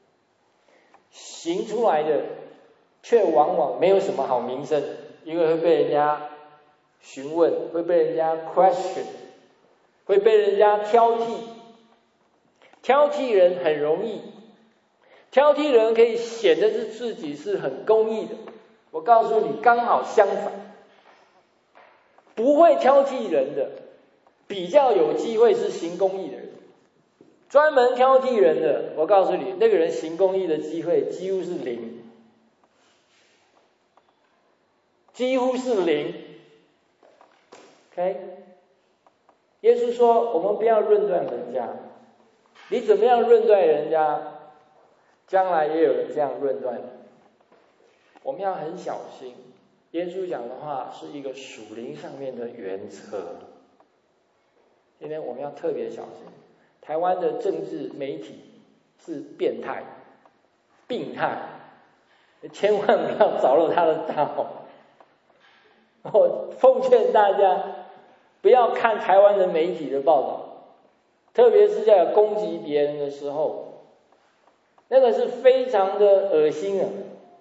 行出来的却往往没有什么好名声，因为会被人家询问，会被人家 question， 会被人家挑剔。挑剔人很容易，挑剔人可以显得是自己是很公义的。我告诉你，刚好相反，不会挑剔人的，比较有机会是行公义的人。专门挑剔人的，我告诉你，那个人行公义的机会几乎是零，几乎是零。OK， 耶稣说，我们不要论断人家，你怎么样论断人家，将来也有人这样论断你。我们要很小心，耶稣讲的话是一个属灵上面的原则。今天我们要特别小心，台湾的政治媒体是变态、病态，千万不要着了他的道。我奉劝大家，不要看台湾的媒体的报道，特别是在攻击别人的时候，那个是非常的恶心啊。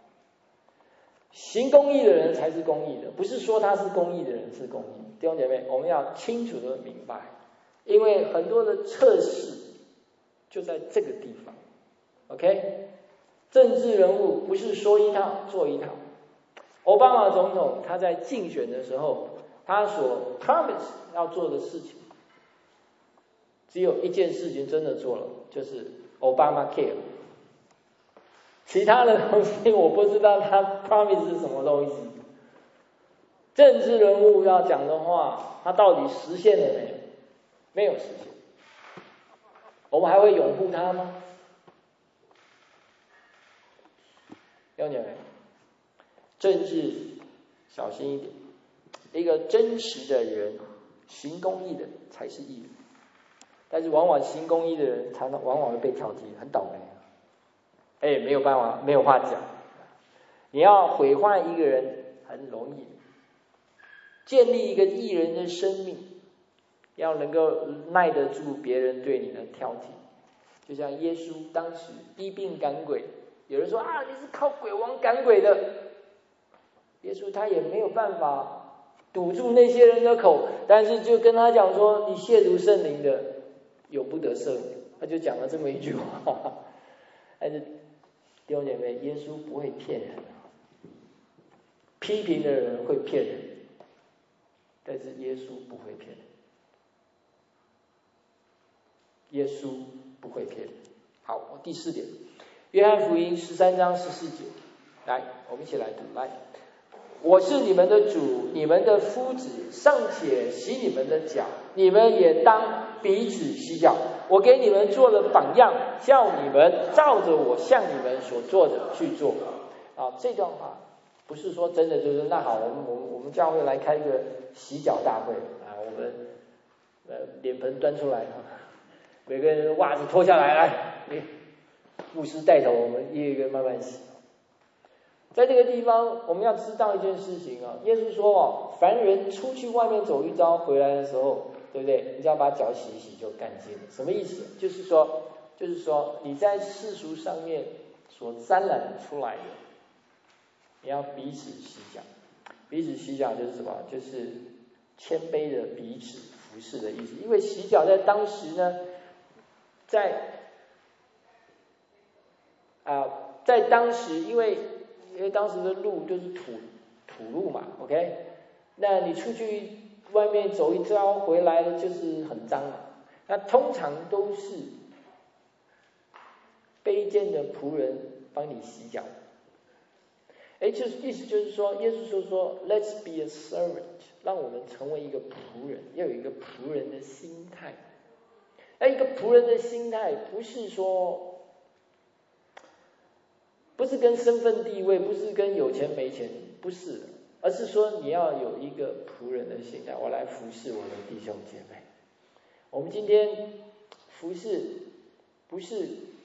行公义的人才是公义的，不是说他是公义的人是公义。弟兄姐妹，我们要清楚的明白，因为很多的测试就在这个地方。OK， 政治人物不是说一套做一套。奥巴马总统他在竞选的时候，他所 promise 要做的事情，只有一件事情真的做了，就是 Obamacare。其他的东西我不知道他 promise 是什么东西。政治人物要讲的话，他到底实现了没有？没有实现。我们还会拥护他吗？了解没？政治小心一点，一个真实的人，行公义的才是义人。但是往往行公义的人，常常往往会被挑剔，很倒霉。哎，没有办法，没有话讲。你要毁坏一个人很容易，建立一个义人的生命，要能够耐得住别人对你的挑剔。就像耶稣当时医病赶鬼，有人说啊，你是靠鬼王赶鬼的，耶稣他也没有办法堵住那些人的口，但是就跟他讲说，你亵渎圣灵的，有不得赦免。他就讲了这么一句话。但是弟兄姐妹，耶稣不会骗人。 批评的人会骗人，但是耶稣不会骗人。耶稣不会骗人。好，第四点，约翰福音十三章十四节，来，我们一起来读。来，我是你们的主，你们的夫子，尚且洗你们的脚，你们也当彼此洗脚。我给你们做了榜样，叫你们照着我向你们所做的去做。啊，这段话不是说真的就是那好，我们我们我们教会来开一个洗脚大会啊，我们呃脸盆端出来，每个人袜子脱下来，来，牧师带头，我们一个一个慢慢洗。在这个地方，我们要知道一件事情啊，耶稣说哦，凡人出去外面走一遭，回来的时候，对不对？你只要把脚洗一洗就干净了。什么意思？就是说，就是说你在世俗上面所沾染出来的，你要彼此洗脚。彼此洗脚就是什么？就是谦卑的彼此服侍的意思。因为洗脚在当时呢，在啊、呃，在当时，因为因为当时的路就是土土路嘛 ，OK， 那你出去外面走一遭回来了就是很脏嘛。那通常都是卑贱的仆人帮你洗脚。哎，就是意思就是说，耶稣说说 ，Let's be a servant， 让我们成为一个仆人，要有一个仆人的心态。那一个仆人的心态不是说，不是跟身份地位，不是跟有钱没钱，不是，而是说你要有一个仆人的心态，我来服侍我的弟兄姐妹。我们今天服侍不是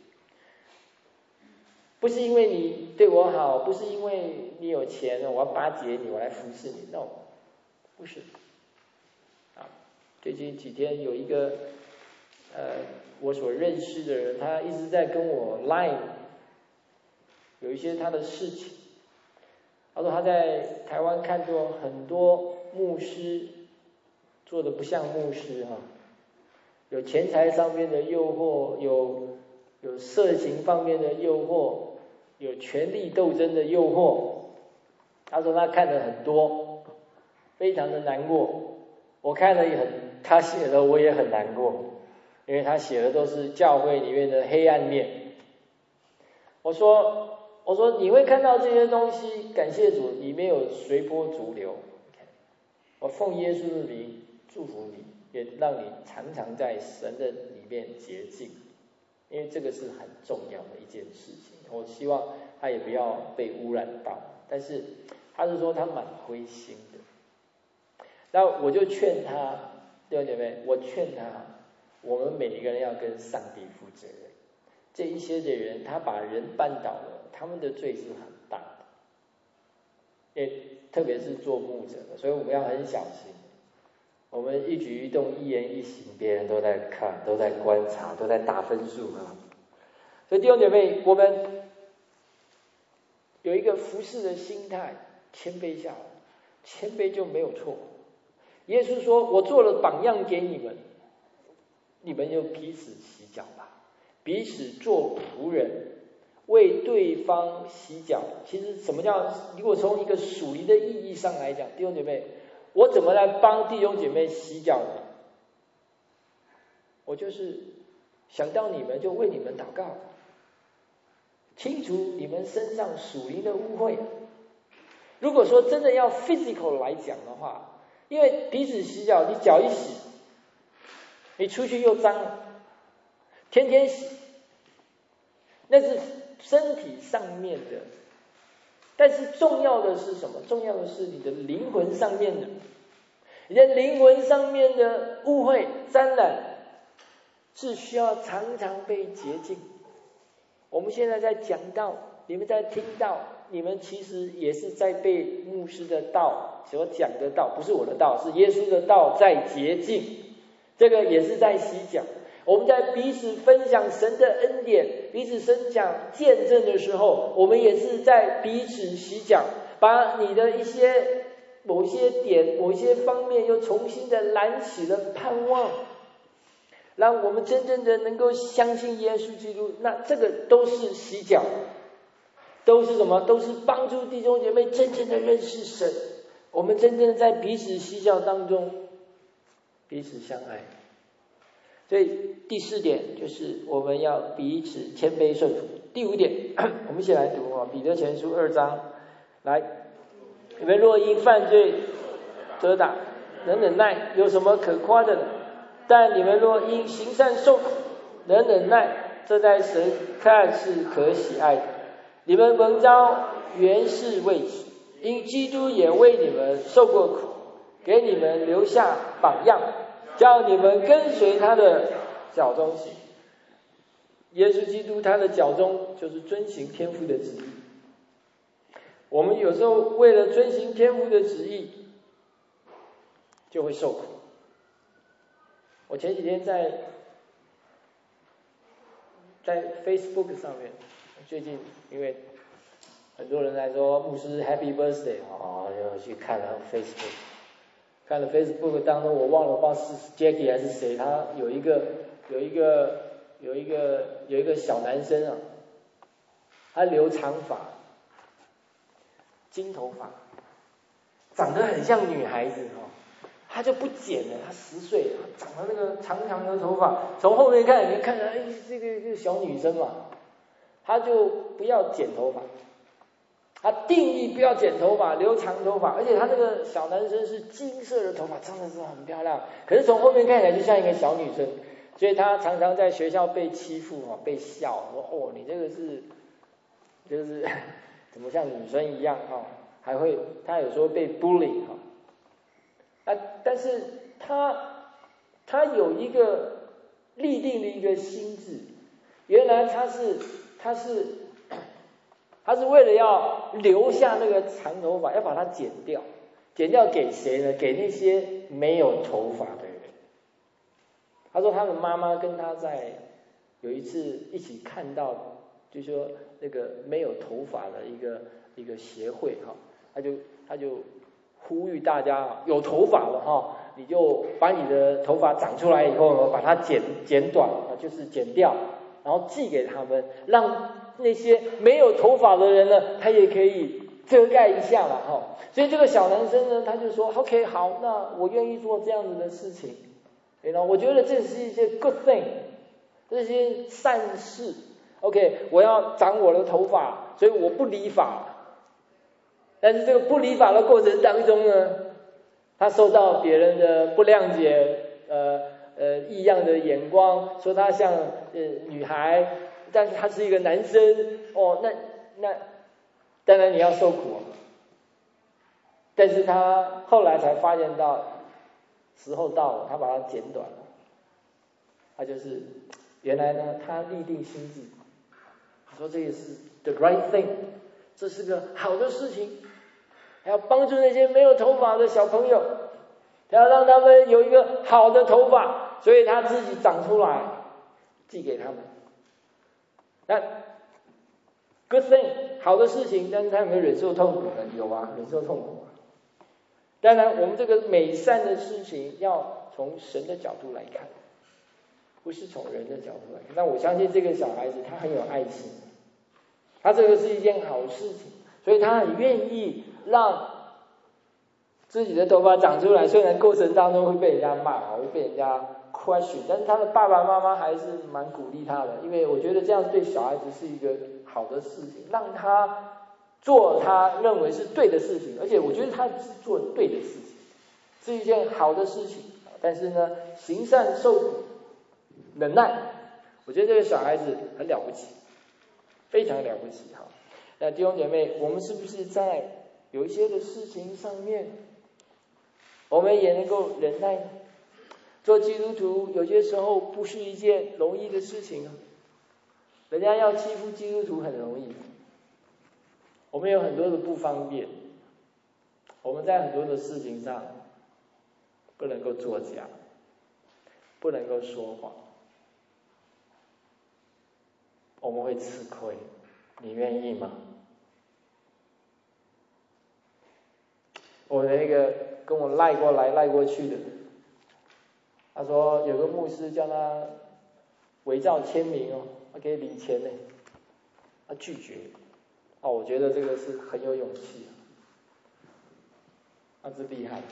不是因为你对我好，不是因为你有钱，我要巴结你，我来服侍你 ，no， 不是。啊，最近几天有一个呃我所认识的人，他一直在跟我 line。有一些他的事情，他说他在台湾看到很多牧师做的不像牧师哈、啊，有钱财上面的诱惑，有有色情方面的诱惑，有权力斗争的诱惑。他说他看了很多，非常的难过。我看了也很，他写的我也很难过，因为他写的都是教会里面的黑暗面。我说。我说你会看到这些东西，感谢主，你没有随波逐流。我奉耶稣的名祝福你，也让你常常在神的里面洁净，因为这个是很重要的一件事情。我希望他也不要被污染到，但是他是说他蛮灰心的。那我就劝他，弟兄姐妹，我劝他，我们每一个人要跟上帝负责任。这一些的人，他把人绊倒了。他们的罪是很大的，也特别是做牧者的，所以我们要很小心。我们一举一动、一言一行，别人都在看，都在观察，都在打分数啊。所以弟兄姐妹，我们有一个服侍的心态，谦卑下来，谦卑就没有错。耶稣说：“我做了榜样给你们，你们就彼此洗脚吧，彼此做仆人。”为对方洗脚，其实什么叫？如果从一个属灵的意义上来讲，弟兄姐妹，我怎么来帮弟兄姐妹洗脚呢？我就是想到你们就为你们祷告，清除你们身上属灵的污秽。如果说真的要 physical 来讲的话，因为彼此洗脚，你脚一洗，你出去又脏了，天天洗，那是身体上面的，但是重要的是什么？重要的是你的灵魂上面的，你的灵魂上面的污秽沾染是需要常常被洁净。我们现在在讲道，你们在听到，你们其实也是在被牧师的道所讲的道，不是我的道，是耶稣的道在洁净，这个也是在洗脚。我们在彼此分享神的恩典，彼此分享见证的时候，我们也是在彼此洗脚，把你的一些某些点、某些方面又重新的燃起了盼望，让我们真正的能够相信耶稣基督。那这个都是洗脚。 都是什么？都是帮助弟兄姐妹真正的认识神，我们真正在彼此嬉笑当中彼此相爱。所以第四点就是我们要彼此谦卑顺服。第五点，我们一起来读啊，彼得前书二章，来，你们若因犯罪责打，能忍耐，有什么可夸的呢？但你们若因行善受苦，能忍耐，这在神看是可喜爱的。你们蒙召原是为此，因基督也为你们受过苦，给你们留下榜样，叫你们跟随他的脚中行。耶稣基督他的脚中就是遵行天父的旨意。我们有时候为了遵行天父的旨意，就会受苦。我前几天在在 Facebook 上面，最近因为很多人来说牧师 Happy Birthday 哦，就去看了 Facebook， 看了 Facebook 当中，我忘了不知道是 Jackie 还是谁，他有一个有一个有一个有一个小男生啊，他留长发，金头发，长得很像女孩子哦。他就不剪了，他十岁，他长了那个长长的头发，从后面看，你看着，哎，这个这个小女生嘛，他就不要剪头发，他定义不要剪头发，留长头发，而且他那个小男生是金色的头发，真的是很漂亮，可是从后面看起来就像一个小女生，所以他常常在学校被欺负哦，被笑，说哦，你这个是就是怎么像女生一样哦，还会他有时候被 bully 哈。啊，但是他他有一个立定的一个心智，原来他是他是他是为了要留下那个长头发，要把它剪掉，剪掉给谁呢？给那些没有头发的人。他说他的妈妈跟他在有一次一起看到，就说那个没有头发的一个一个协会哈，他就他就。呼吁大家有头发了哈，你就把你的头发长出来以后呢，把它剪剪短啊，就是剪掉，然后寄给他们，让那些没有头发的人呢，他也可以遮盖一下嘛哈。所以这个小男生呢，他就说 OK 好，那我愿意做这样子的事情，然后我觉得这是一些 good thing， 这些善事。OK， 我要长我的头发，所以我不理发。但是这个不理发的过程当中呢，他受到别人的不谅解，呃呃异样的眼光，说他像呃女孩，但是他是一个男生哦，那那当然你要受苦啊。但是他后来才发现到时候到了，他把它剪短了，他就是原来呢，他立定心志，他说这也是 the right thing， 这是个好的事情。还要帮助那些没有头发的小朋友，他要让他们有一个好的头发，所以他自己长出来寄给他们。那 good thing 好的事情，但是他有没有忍受痛苦呢？有啊，忍受痛苦。当然，我们这个美善的事情要从神的角度来看，不是从人的角度来看。那我相信这个小孩子他很有爱心，他这个是一件好事情，所以他很愿意让自己的头发长出来，虽然过程当中会被人家骂，会被人家 question， 但是他的爸爸妈妈还是蛮鼓励他的，因为我觉得这样对小孩子是一个好的事情，让他做他认为是对的事情，而且我觉得他是做对的事情，是一件好的事情。但是呢，行善受苦，忍耐，我觉得这个小孩子很了不起，非常了不起哈。那弟兄姐妹，我们是不是在有一些的事情上面，我们也能够忍耐？做基督徒有些时候不是一件容易的事情啊，人家要欺负基督徒很容易，我们有很多的不方便，我们在很多的事情上不能够作假，不能够说谎，我们会吃亏，你愿意吗？我那个跟我赖过来赖过去的，他说有个牧师叫他伪造签名哦，他可以领钱呢，他拒绝， 哦，我觉得这个是很有勇气，他是厉害，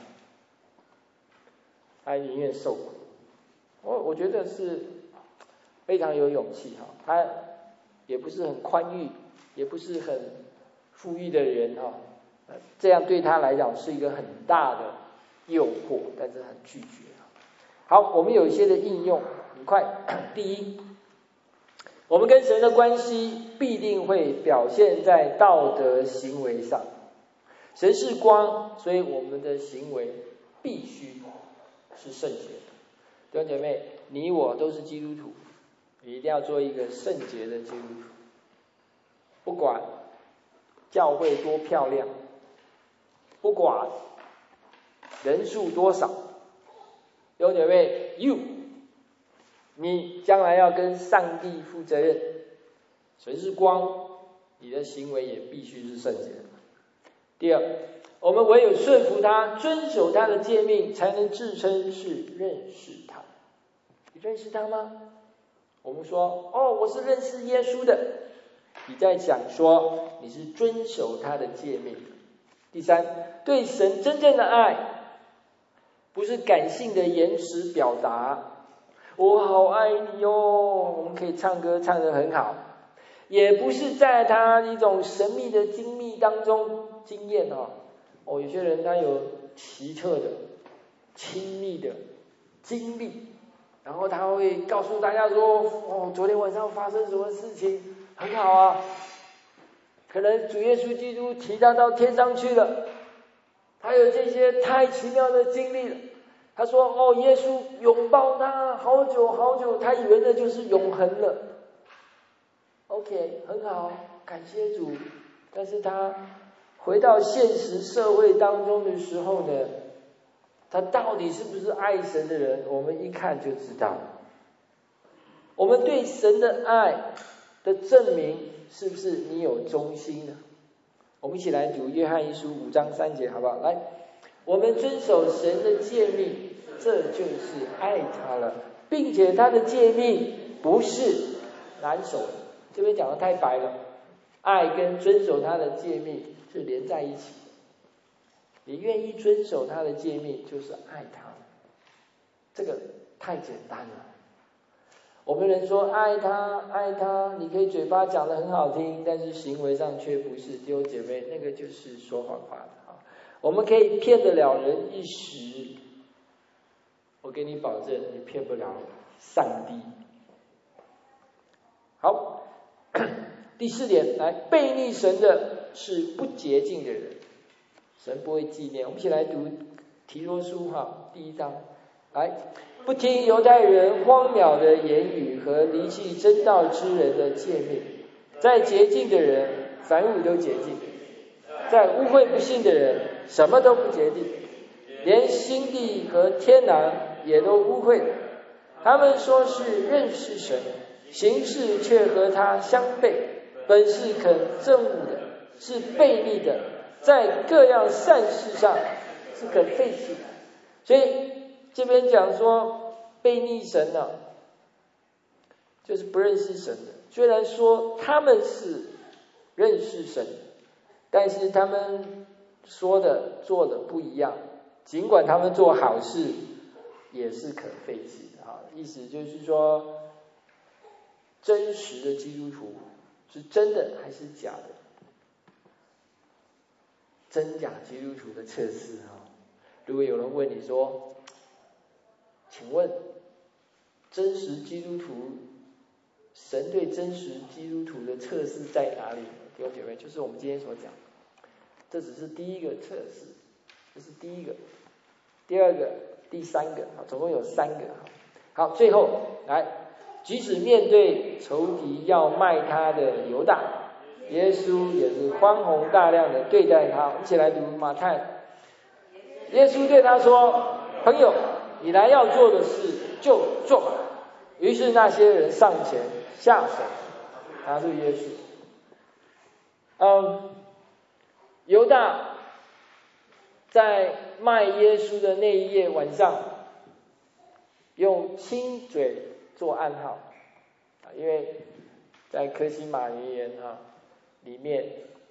他宁愿受苦。我我觉得是非常有勇气哈，他也不是很宽裕，也不是很富裕的人哈，这样对他来讲是一个很大的诱惑，但是很拒绝。好，我们有一些的应用，很快。第一，我们跟神的关系必定会表现在道德行为上。神是光，所以我们的行为必须是圣洁的。弟兄姐妹，你我都是基督徒，你一定要做一个圣洁的基督徒。不管教会多漂亮，不管人数多少，弟兄姐妹 ，you， 你将来要跟上帝负责任。神是光，你的行为也必须是圣洁的。第二，我们唯有顺服他，遵守他的诫命，才能自称是认识他。你认识他吗？我们说，哦，我是认识耶稣的。你在讲说你是遵守他的诫命。第三，对神真正的爱，不是感性的言辞表达，我好爱你哦，我们可以唱歌唱得很好，也不是在他一种神秘的经历当中经验哦。哦，有些人他有奇特的、亲密的经历，然后他会告诉大家说，哦，昨天晚上发生什么事情，很好啊。可能主耶稣基督提他到天上去了，他有这些太奇妙的经历了。他说，哦，耶稣拥抱他好久好久，他以为那就是永恒了。OK， 很好，感谢主。但是他回到现实社会当中的时候呢，他到底是不是爱神的人，我们一看就知道。我们对神的爱的证明，是不是你有忠心呢？我们一起来读约翰一书五章三节，好不好？来，我们遵守神的诫命，这就是爱他了，并且他的诫命不是难守的。这边讲的太白了，爱跟遵守他的诫命是连在一起的。你愿意遵守他的诫命，就是爱他，这个太简单了。我们人说爱他爱他，你可以嘴巴讲得很好听，但是行为上却不是。弟兄姐妹，那个就是说谎话的啊。我们可以骗得了人一时，我给你保证，你骗不了上帝。好，第四点，来，悖逆神的是不洁净的人，神不会纪念。我们一起来读提多书哈，第一章，来，不听犹太人荒谬的言语和离弃真道之人的诫命，在洁净的人凡物都洁净，在污秽不信的人什么都不洁净，连心地和天然也都污秽。他们说是认识神，行事却和他相悖，本是肯憎恶的，是悖逆的，在各样善事上是肯废弃的。所以这边讲说悖逆神呢、啊，就是不认识神的。虽然说他们是认识神，但是他们说的做的不一样，尽管他们做好事也是可废弃的啊。意思就是说，真实的基督徒是真的还是假的？真假基督徒的测试啊。如果有人问你说，请问真实基督徒，神对真实基督徒的测试在哪里？弟兄姐妹，就是我们今天所讲，这只是第一个测试，这是第一个，第二个，第三个，总共有三个。好，最后来，即使面对仇敌要卖他的犹大，耶稣也是宽宏大量的对待他。我们一起来读马太，耶稣对他说：“朋友，你来要做的事就做吧。”于是那些人上前下手拿住耶稣。嗯，犹大在卖耶稣的那一夜晚上，用亲嘴做暗号，因为在科西玛园啊里面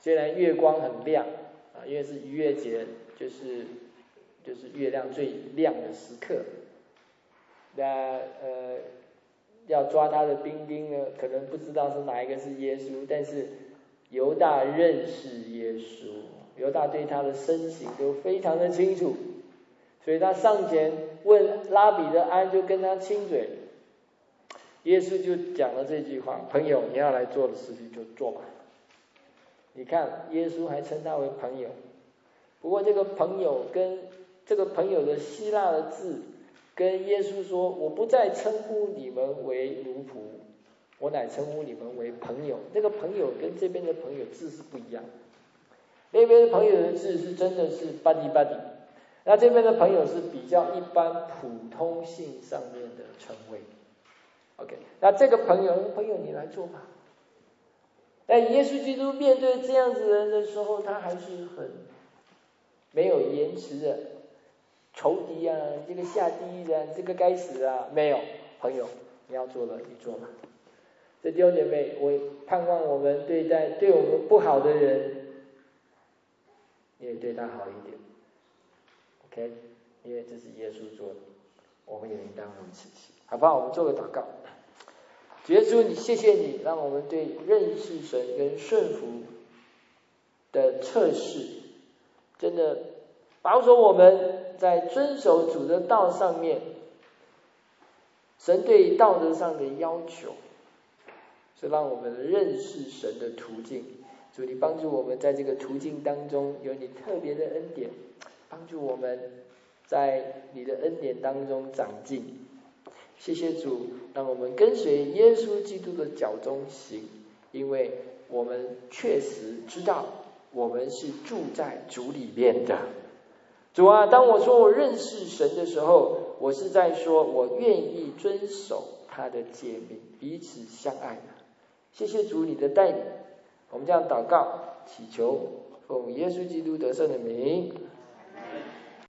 虽然月光很亮啊，因为是逾越节，就是就是月亮最亮的时刻。那呃，要抓他的兵丁呢，可能不知道是哪一个是耶稣，但是犹大认识耶稣，犹大对他的身形都非常的清楚，所以他上前问拉比的安，就跟他亲嘴。耶稣就讲了这句话：朋友，你要来做的事情就做吧。你看，耶稣还称他为朋友。不过这个朋友跟这个朋友的希腊的字，跟耶稣说：我不再称呼你们为奴仆，我乃称呼你们为朋友。那个朋友跟这边的朋友字是不一样，那边的朋友的字是真的是 buddy buddy， 那这边的朋友是比较一般普通性上面的称谓。OK， 那这个朋友，朋友你来做吧。但耶稣基督面对这样子的人的时候，他还是很没有延迟的，仇敌啊，这个下地狱的，这个该死啊，没有。朋友，你要做了，你做吧。这弟兄姐妹，我盼望我们对待对我们不好的人，你也对他好一点。OK， 因为这是耶稣做的，我们也应当如此，好不好？我们做个祷告。耶稣，你谢谢你，让我们对认识神跟顺服的测试，真的保守我们在遵守主的道上面，神对道德上的要求，是让我们认识神的途径。主，你帮助我们在这个途径当中有你特别的恩典，帮助我们在你的恩典当中长进。谢谢主，让我们跟随耶稣基督的脚中行，因为我们确实知道我们是住在主里面的。主啊，当我说我认识神的时候，我是在说我愿意遵守他的诫命，彼此相爱。谢谢主你的带领，我们这样祷告祈求，奉耶稣基督得胜的名。